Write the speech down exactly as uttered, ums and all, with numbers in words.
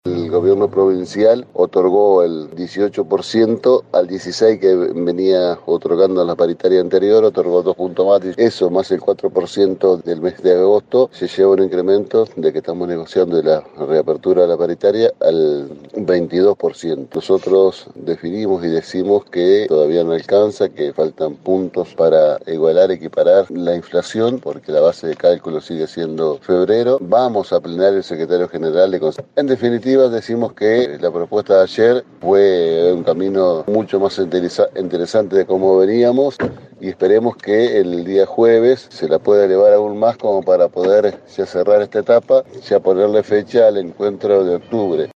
El gobierno provincial otorgó el dieciocho por ciento al dieciséis por ciento que venía otorgando en la paritaria anterior, otorgó dos puntos más. Eso más el cuatro por ciento del mes de agosto se lleva un incremento de que estamos negociando de la reapertura de la paritaria al veintidós por ciento. Nosotros definimos y decimos que todavía no alcanza, que faltan puntos para igualar, equiparar la inflación, porque la base de cálculo sigue siendo febrero. Vamos a plenar el secretario general de Consejo. En definitiva, decimos que la propuesta de ayer fue un camino mucho más interesa- interesante de cómo veníamos y esperemos que el día jueves se la pueda elevar aún más como para poder ya cerrar esta etapa, ya ponerle fecha al encuentro de octubre.